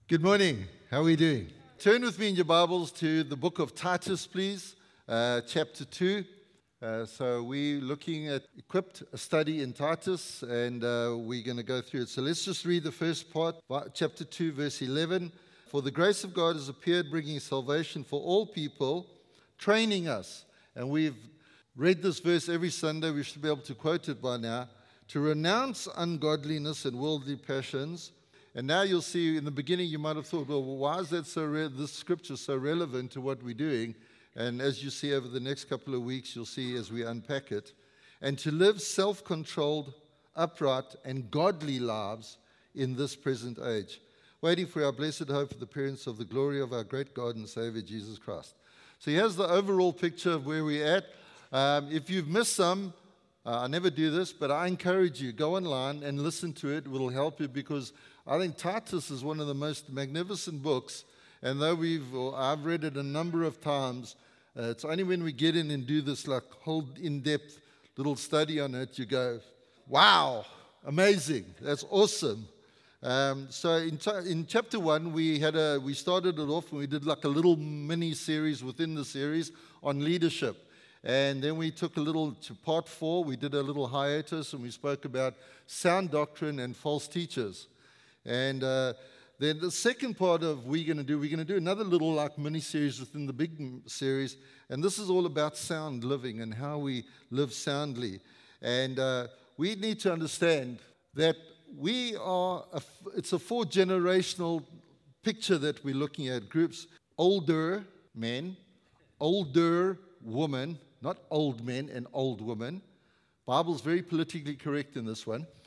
Good morning. How are we doing? Turn with me in your Bibles to the book of Titus, please, chapter 2. So we're looking at equipped a study in Titus, and we're going to go through it. So let's just read the first part, chapter 2, verse 11. For the grace of God has appeared, bringing salvation for all people, training us. And we've read this verse every Sunday. We should be able to quote it by now. To renounce ungodliness and worldly passions. And now you'll see, in the beginning you might have thought, well, why is that this scripture so relevant to what we're doing? And as you see over the next couple of weeks, you'll see as we unpack it. And to live self-controlled, upright, and godly lives in this present age, waiting for our blessed hope for the appearance of the glory of our great God and Savior, Jesus Christ. So here's the overall picture of where we're at. If you've missed some, I never do this, but I encourage you, go online and listen to it. It will help you because I think Titus is one of the most magnificent books, and though I've read it a number of times, it's only when we get in and do this like whole in-depth little study on it, you go, wow, amazing, that's awesome. So in chapter 1, we started it off and we did like a little mini-series within the series on leadership. And then we took a little to part 4, we did a little hiatus and we spoke about sound doctrine and false teachers. And then the second part of we're going to do another little like mini-series within the big series. And this is all about sound living and how we live soundly. And we need to understand that it's a 4-generational picture that we're looking at. Groups, older men, older women, not old men and old women. Bible's very politically correct in this one.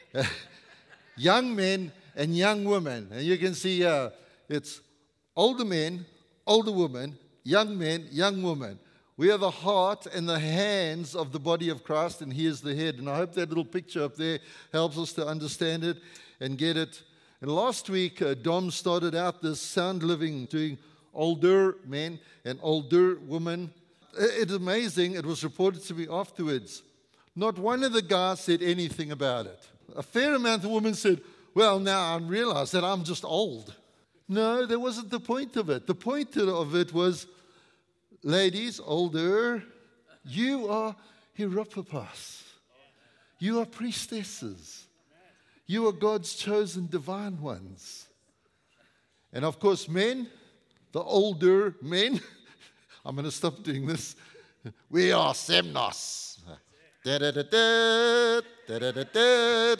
Young men and young women. And you can see it's older men, older women, young men, young women. We are the heart and the hands of the body of Christ, and He is the head. And I hope that little picture up there helps us to understand it and get it. And last week, Dom started out this sound living, doing older men and older women. It's amazing. It was reported to me afterwards. Not one of the guys said anything about it. A fair amount of women said, well, now I realize that I'm just old. No, that wasn't the point of it. The point of it was, ladies, older, you are hieropapas. You are priestesses. You are God's chosen divine ones. And of course, men, the older men, I'm going to stop doing this. We are semnos. Da-da-da-da, da-da-da-da.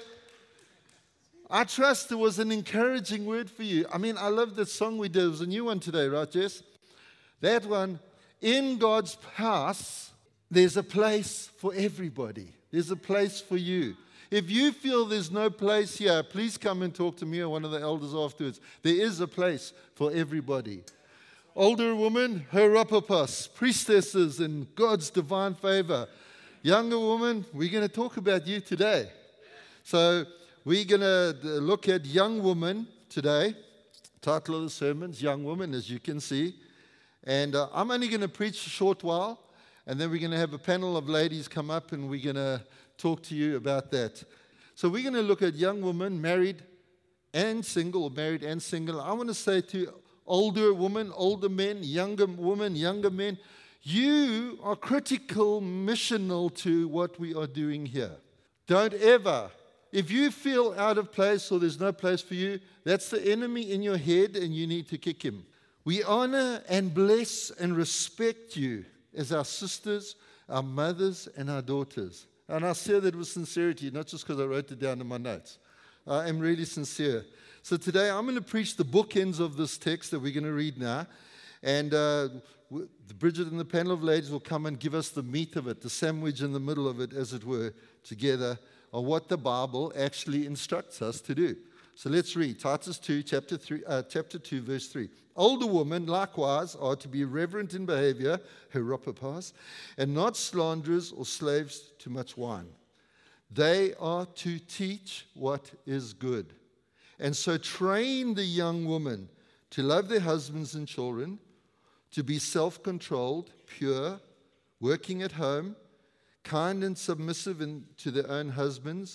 I trust it was an encouraging word for you. I mean, I love that song we did. It was a new one today, right, Jess? That one, in God's house, there's a place for everybody. There's a place for you. If you feel there's no place here, please come and talk to me or one of the elders afterwards. There is a place for everybody. Older women, hieropapas, priestesses in God's divine favor. Younger woman, we're going to talk about you today. So we're going to look at young woman today. Title of the sermon's Young Woman, as you can see. And I'm only going to preach a short while, and then we're going to have a panel of ladies come up, and we're going to talk to you about that. So we're going to look at young women, married and single, or married and single. I want to say to older women, older men, younger women, younger men, you are critical, missional to what we are doing here. Don't ever, if you feel out of place or there's no place for you, that's the enemy in your head and you need to kick him. We honor and bless and respect you as our sisters, our mothers, and our daughters. And I say that with sincerity, not just because I wrote it down in my notes. I am really sincere. So today I'm going to preach the bookends of this text that we're going to read now. And Bridget and the panel of ladies will come and give us the meat of it, the sandwich in the middle of it, as it were, together, on what the Bible actually instructs us to do. So let's read Titus 2, chapter 2, verse 3. Older women, likewise, are to be reverent in behavior, hieropapas, and not slanderers or slaves to much wine. They are to teach what is good. And so train the young women to love their husbands and children, to be self-controlled, pure, working at home, kind and submissive to their own husbands,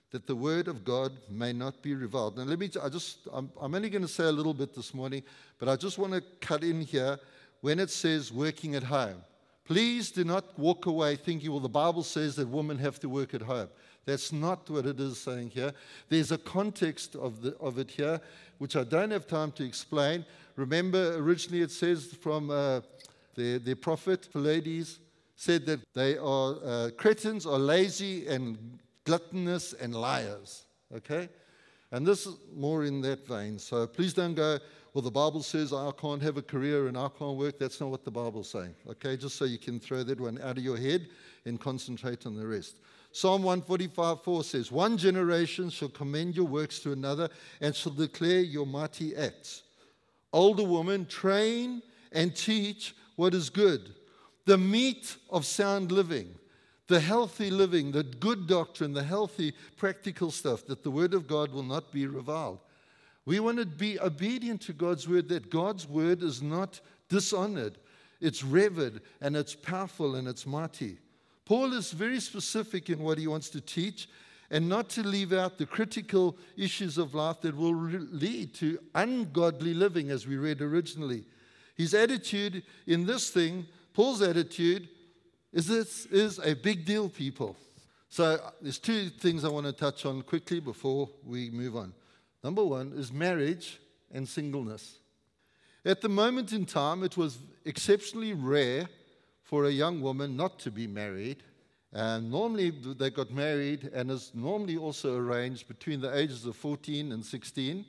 that the word of God may not be reviled. Now, I'm only going to say a little bit this morning, but I just want to cut in here when it says working at home. Please do not walk away thinking, well, the Bible says that women have to work at home. That's not what it is saying here. There's a context of it here, which I don't have time to explain. Remember, originally it says from the prophet, Pallades, said that they are, cretins are lazy and gluttonous and liars, okay? And this is more in that vein. So please don't go, well, the Bible says I can't have a career and I can't work. That's not what the Bible's saying, okay? Just so you can throw that one out of your head and concentrate on the rest. Psalm 145:4 says, one generation shall commend your works to another and shall declare your mighty acts. Older woman, train and teach what is good, the meat of sound living, the healthy living, the good doctrine, the healthy practical stuff, that the word of God will not be reviled. We want to be obedient to God's word, that God's word is not dishonored. It's revered and it's powerful and it's mighty. Paul is very specific in what he wants to teach, and not to leave out the critical issues of life that will lead to ungodly living, as we read originally. His attitude in this thing, Paul's attitude, is this is a big deal, people. So there's two things I want to touch on quickly before we move on. Number one is marriage and singleness. At the moment in time, it was exceptionally rare for a young woman not to be married. And normally they got married, and is normally also arranged between the ages of 14 and 16.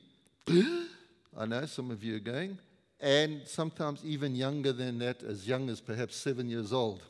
I know some of you are going. And sometimes even younger than that, as young as perhaps 7 years old.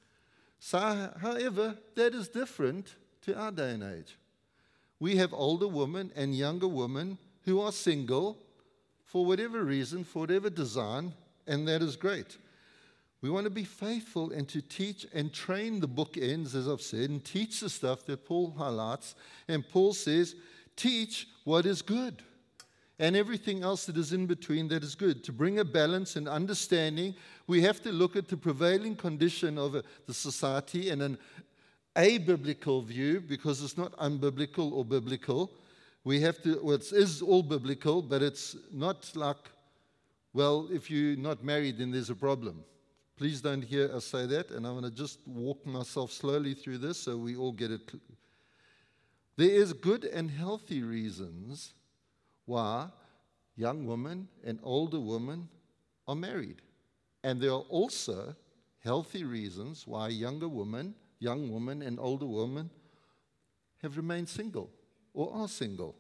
So, however, that is different to our day and age. We have older women and younger women who are single for whatever reason, for whatever design, and that is great. We want to be faithful and to teach and train the bookends, as I've said, and teach the stuff that Paul highlights. And Paul says, teach what is good and everything else that is in between that is good. To bring a balance and understanding, we have to look at the prevailing condition of the society and an abiblical view, because it's not unbiblical or biblical. We have to, well, it is all biblical, but it's not like, well, if you're not married, then there's a problem. Please don't hear us say that, and I'm going to just walk myself slowly through this so we all get it. There is good and healthy reasons why young women and older women are married. And there are also healthy reasons why young women and older women have remained single or are single.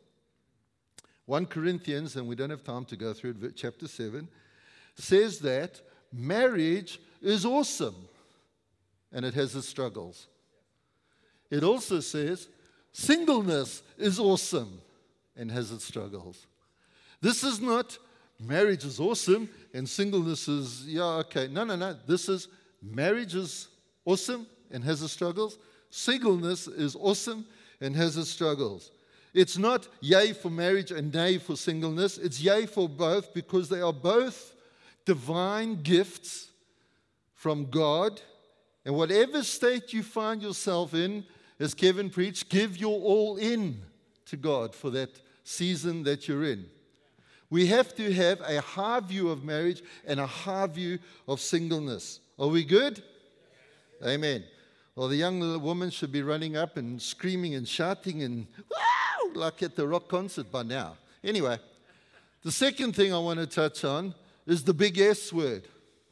1 Corinthians, and we don't have time to go through it, chapter 7, says that marriage is awesome, and it has its struggles. It also says singleness is awesome and has its struggles. This is not marriage is awesome and singleness is, yeah, okay. No. This is marriage is awesome and has its struggles. Singleness is awesome and has its struggles. It's not yay for marriage and nay for singleness. It's yay for both, because they are both divine gifts from God. And whatever state you find yourself in, as Kevin preached, give your all in to God for that season that you're in. We have to have a high view of marriage and a high view of singleness. Are we good? Amen. Well, the young woman should be running up and screaming and shouting and woo, like at the rock concert by now. Anyway, the second thing I want to touch on is the big S word,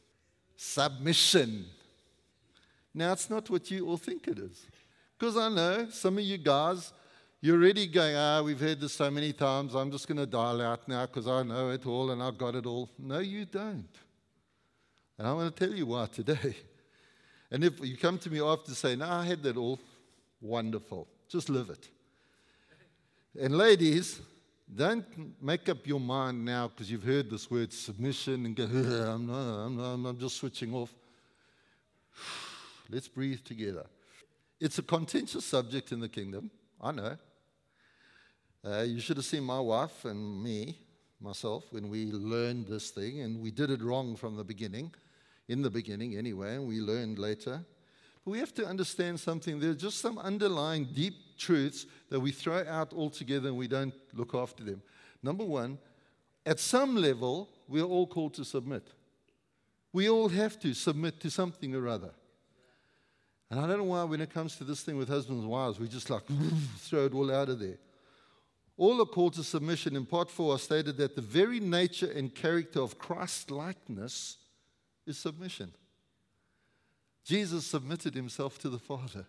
submission. Now, it's not what you all think it is. Because I know some of you guys, you're already going, we've heard this so many times, I'm just going to dial out now because I know it all and I've got it all. No, you don't. And I want to tell you why today. And if you come to me after saying, I had that all, wonderful. Just live it. And ladies, don't make up your mind now because you've heard this word submission and go, I'm just switching off. Let's breathe together. It's a contentious subject in the kingdom. I know. You should have seen my wife and myself, when we learned this thing, and we did it wrong from the beginning, in the beginning anyway, and we learned later. But we have to understand something. There's just some underlying deep truths that we throw out altogether and we don't look after them. Number one, at some level, we are all called to submit. We all have to submit to something or other. And I don't know why when it comes to this thing with husbands and wives, we just like throw it all out of there. All are called to submission. In part 4, I stated that the very nature and character of Christ-likeness is submission. Jesus submitted himself to the Father.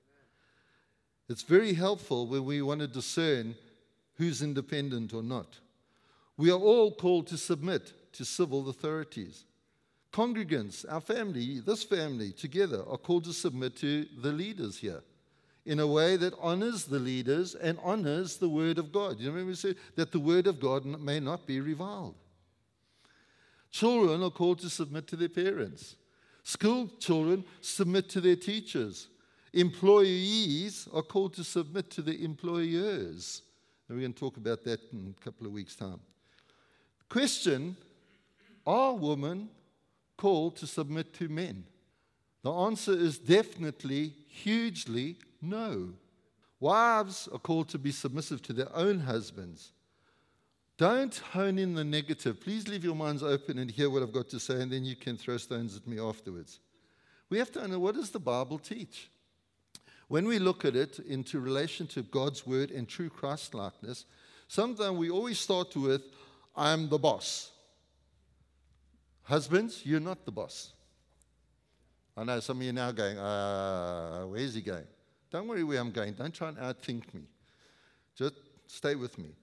It's very helpful when we want to discern who's independent or not. We are all called to submit to civil authorities. Congregants, our family, this family together are called to submit to the leaders here in a way that honors the leaders and honors the Word of God. You remember we said that the Word of God may not be reviled. Children are called to submit to their parents. School children submit to their teachers. Employees are called to submit to their employers. And we're going to talk about that in a couple of weeks' time. Question, are women called to submit to men? The answer is definitely, hugely no. Wives are called to be submissive to their own husbands. Don't hone in the negative. Please leave your minds open and hear what I've got to say, and then you can throw stones at me afterwards. We have to know, what does the Bible teach? When we look at it into relation to God's word and true Christ-likeness, sometimes we always start with, I'm the boss. Husbands, you're not the boss. I know some of you now going, where's he going? Don't worry where I'm going. Don't try and outthink me. Just stay with me.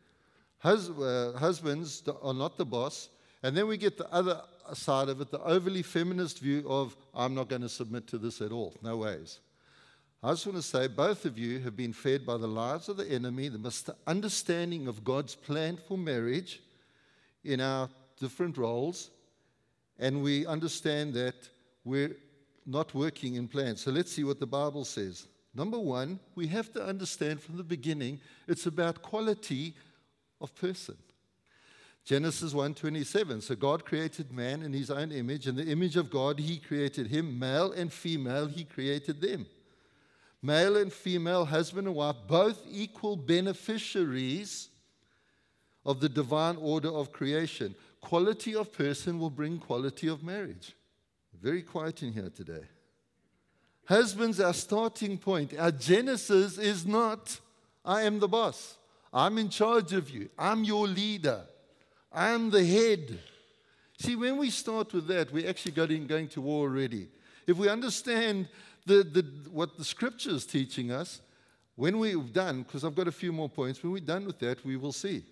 Husbands are not the boss. And then we get the other side of it, the overly feminist view of, I'm not going to submit to this at all. No ways. I just want to say, both of you have been fed by the lies of the enemy, the misunderstanding of God's plan for marriage in our different roles, and we understand that we're not working in plan. So let's see what the Bible says. Number one, we have to understand from the beginning, it's about quality of person. Genesis 1:27, so God created man in his own image. In the image of God, he created him. Male and female, he created them. Male and female, husband and wife, both equal beneficiaries of the divine order of creation. Quality of person will bring quality of marriage. Very quiet in here today. Husbands, our starting point, our genesis is not, I am the boss. I'm in charge of you. I'm your leader. I'm the head. See, when we start with that, we're actually going to war already. If we understand what the Scripture is teaching us, when we've done, because I've got a few more points, when we're done with that, we will see.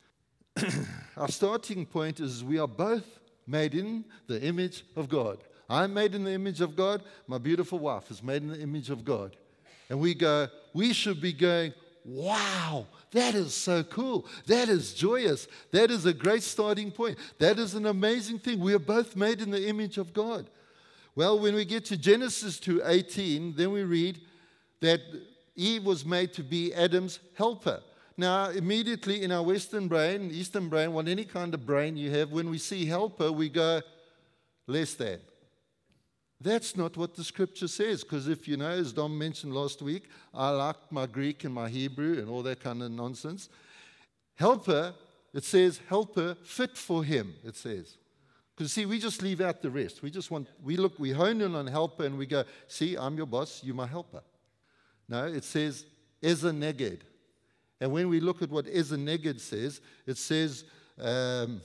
Our starting point is we are both made in the image of God. I'm made in the image of God. My beautiful wife is made in the image of God. And we should be going, wow, that is so cool. That is joyous. That is a great starting point. That is an amazing thing. We are both made in the image of God. Well, when we get to Genesis 2:18, then we read that Eve was made to be Adam's helper. Now, immediately in our Western brain, Eastern brain, what any kind of brain you have, when we see helper, we go, less than. That's not what the Scripture says, because if you know, as Dom mentioned last week, I like my Greek and my Hebrew and all that kind of nonsense. Helper, it says helper fit for him, it says. Because see, we just leave out the rest. We hone in on helper and we go, see, I'm your boss, you're my helper. No, it says Ezer Neged. And when we look at what Ezer Neged says, it says Ezer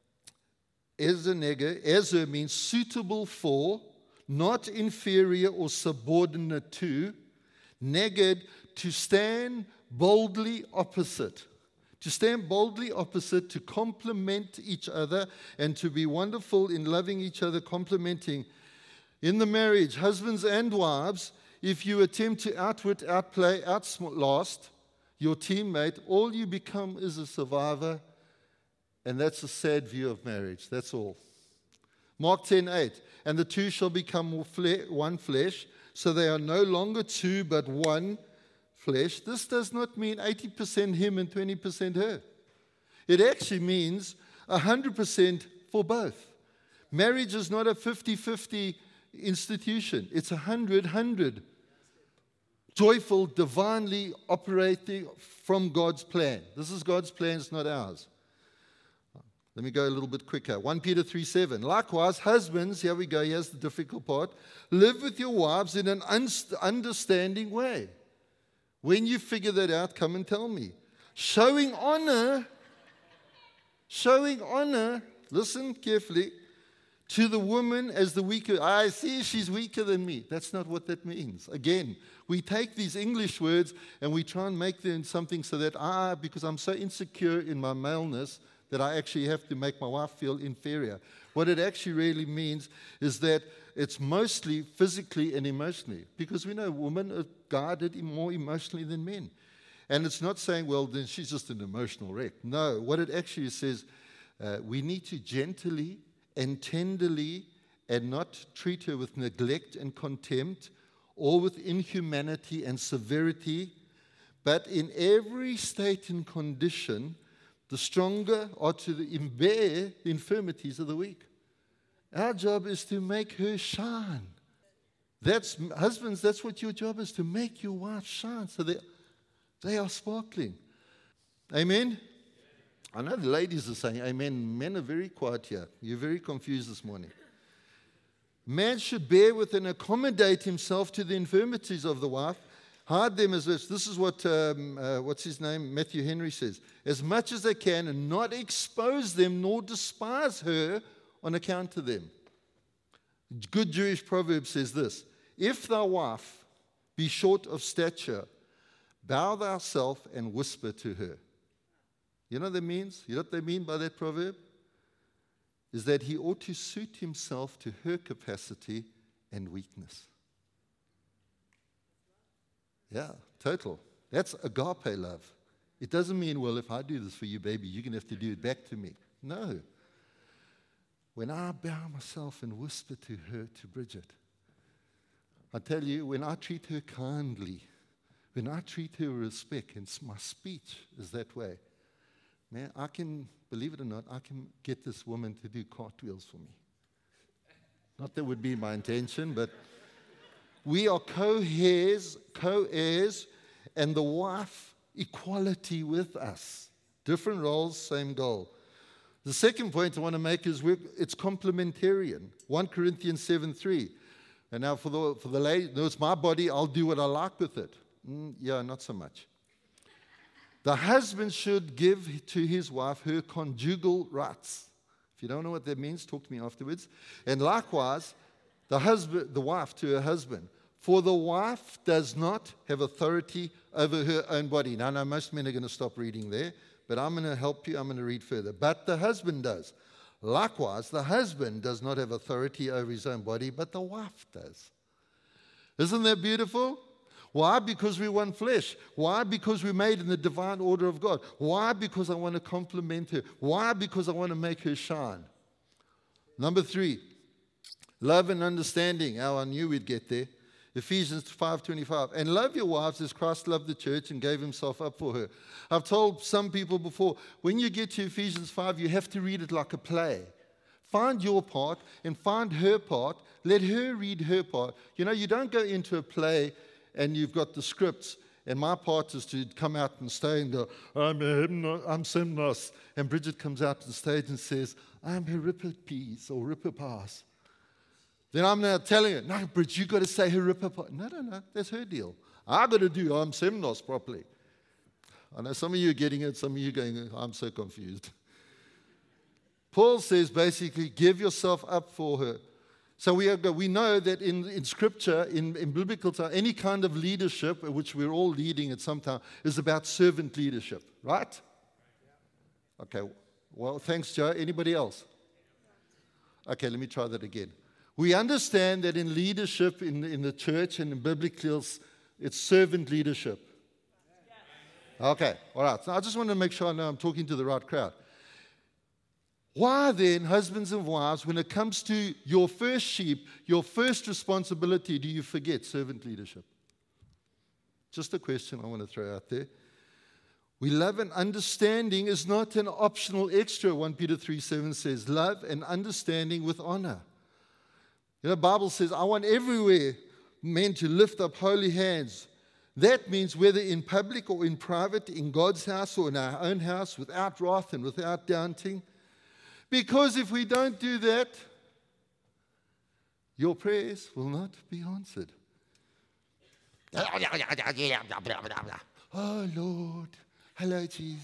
Neged, Ezer means suitable for, not inferior or subordinate to. Neged, to stand boldly opposite. To stand boldly opposite, to complement each other, and to be wonderful in loving each other, complementing. In the marriage, husbands and wives, if you attempt to outwit, outplay, outlast your teammate, all you become is a survivor, and that's a sad view of marriage. That's all. Mark 10:8, and the two shall become one flesh, so they are no longer two but one flesh. This does not mean 80% him and 20% her. It actually means 100% for both. Marriage is not a 50-50 institution. It's 100-100. joyful, divinely operating from God's plan. This is God's plan, it's not ours. Let me go a little bit quicker. 1 Peter 3:7. Likewise, husbands, here we go, here's the difficult part. Live with your wives in an understanding way. When you figure that out, come and tell me. Showing honor, listen carefully, to the woman as the weaker. I see she's weaker than me. That's not what that means. Again, we take these English words and we try and make them something so that because I'm so insecure in my maleness, that I actually have to make my wife feel inferior. What it actually really means is that it's mostly physically and emotionally, because we know women are guarded more emotionally than men. And it's not saying, well, then she's just an emotional wreck. No, what it actually says, we need to gently and tenderly and not treat her with neglect and contempt or with inhumanity and severity, but in every state and condition, the stronger are to bear the infirmities of the weak. Our job is to make her shine. Husbands, that's what your job is, to make your wife shine so that they are sparkling. Amen? I know the ladies are saying amen. Men are very quiet here. You're very confused this morning. Man should bear with and accommodate himself to the infirmities of the wife. Hide them as this. This is what, what's his name? Matthew Henry says. As much as they can, and not expose them nor despise her on account of them. Good Jewish proverb says this. If thy wife be short of stature, bow thyself and whisper to her. You know what that means? You know what they mean by that proverb? Is that he ought to suit himself to her capacity and weakness. Yeah, total. That's agape love. It doesn't mean, well, if I do this for you, baby, you're going to have to do it back to me. No. When I bow myself and whisper to her, to Bridget, I tell you, when I treat her kindly, when I treat her with respect, and my speech is that way, man, I can, believe it or not, I can get this woman to do cartwheels for me. Not that would be my intention, but we are co-heirs, and the wife, equality with us. Different roles, same goal. The second point I want to make is it's complementarian. 1 Corinthians 7:3. And now for the lady, no, it's my body, I'll do what I like with it. Yeah, not so much. The husband should give to his wife her conjugal rights. If you don't know what that means, talk to me afterwards. And likewise, the wife to her husband. For the wife does not have authority over her own body. Now, most men are going to stop reading there, but I'm going to help you. I'm going to read further. But the husband does. Likewise, the husband does not have authority over his own body, but the wife does. Isn't that beautiful? Why? Because we're one flesh. Why? Because we're made in the divine order of God. Why? Because I want to compliment her. Why? Because I want to make her shine. Number 3, love and understanding. How I knew we'd get there. Ephesians 5:25. And love your wives as Christ loved the church and gave himself up for her. I've told some people before, when you get to Ephesians 5, you have to read it like a play. Find your part and find her part. Let her read her part. You know, you don't go into a play and you've got the scripts, and my part is to come out and stay and go, I'm Semnos. And Bridget comes out to the stage and says, I'm Euripides or Euripides. Then I'm now telling her, no, Bridget, you've got to say Euripides. No, that's her deal. I've got to do I'm Semnos properly. I know some of you are getting it, some of you are going, I'm so confused. Paul says basically, give yourself up for her. So we know that in Scripture, in biblical time, any kind of leadership, which we're all leading at some time, is about servant leadership, right? Okay, well, thanks, Joe. Anybody else? Okay, let me try that again. We understand that in leadership in the church and in biblical, it's servant leadership. Okay, all right. So I just want to make sure I know I'm talking to the right crowd. Why then, husbands and wives, when it comes to your first sheep, your first responsibility, do you forget servant leadership? Just a question I want to throw out there. We love and understanding is not an optional extra. 1 Peter 3:7 says, love and understanding with honor. You know, the Bible says, I want everywhere men to lift up holy hands. That means whether in public or in private, in God's house or in our own house, without wrath and without doubting. Because if we don't do that, your prayers will not be answered. Oh, Lord. Hello, Jesus.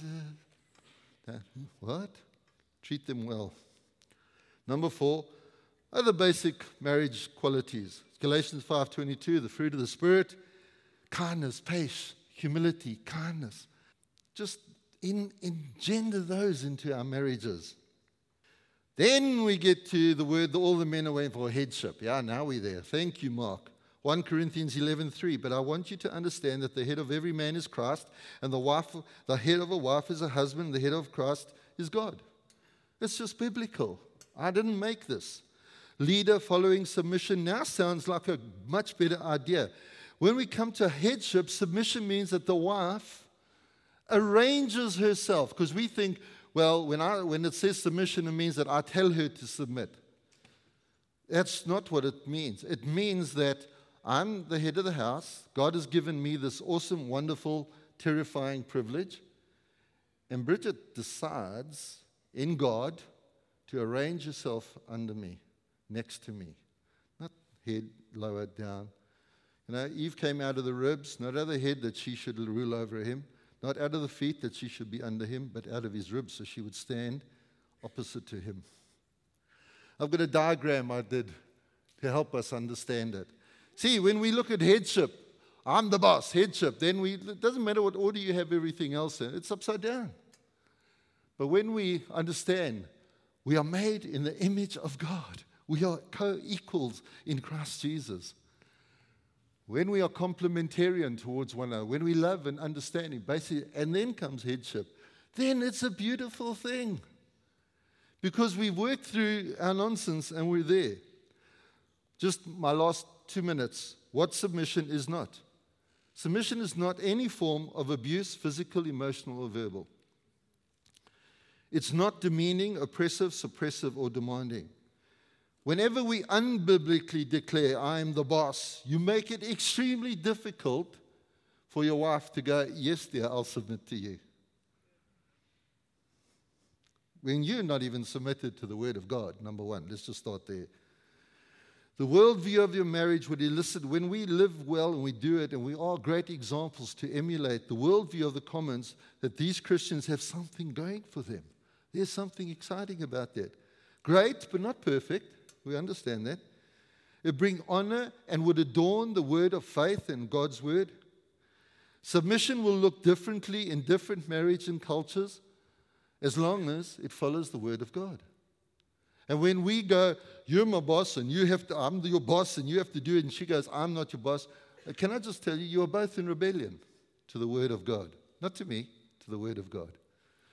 What? Treat them well. Number 4, other basic marriage qualities. Galatians 5:22, the fruit of the Spirit, kindness, patience, humility, kindness. Just engender those into our marriages. Then we get to the word that all the men are waiting for, headship. Yeah, now we're there. Thank you, Mark. 1 Corinthians 11:3. But I want you to understand that the head of every man is Christ, and the head of a wife is a husband, the head of Christ is God. It's just biblical. I didn't make this. Leader following submission now sounds like a much better idea. When we come to headship, submission means that the wife arranges herself, because we think, well, when it says submission, it means that I tell her to submit. That's not what it means. It means that I'm the head of the house. God has given me this awesome, wonderful, terrifying privilege. And Bridget decides in God to arrange herself under me, next to me. Not head lowered down. Eve came out of the ribs, not out of the head that she should rule over him, not out of the feet that she should be under him, but out of his ribs so she would stand opposite to him. I've got a diagram I did to help us understand it. See, when we look at headship, I'm the boss, headship, then it doesn't matter what order you have everything else in, it's upside down. But when we understand we are made in the image of God, we are co-equals in Christ Jesus. When we are complementarian towards one another, when we love and understanding, basically, and then comes headship, then it's a beautiful thing. Because we've worked through our nonsense and we're there. Just my last 2 minutes. What submission is not. Submission is not any form of abuse, physical, emotional, or verbal. It's not demeaning, oppressive, suppressive, or demanding. Whenever we unbiblically declare, I am the boss, you make it extremely difficult for your wife to go, yes, dear, I'll submit to you. When you're not even submitted to the Word of God, number one. Let's just start there. The worldview of your marriage would elicit, when we live well and we do it, and we are great examples to emulate, the worldview of the Commons, that these Christians have something going for them. There's something exciting about that. Great, but not perfect. We understand that. It brings honor and would adorn the word of faith and God's word. Submission will look differently in different marriage and cultures as long as it follows the word of God. And when we go, you're my boss and I'm your boss and you have to do it, and she goes, I'm not your boss. Can I just tell you, you are both in rebellion to the word of God. Not to me, to the word of God.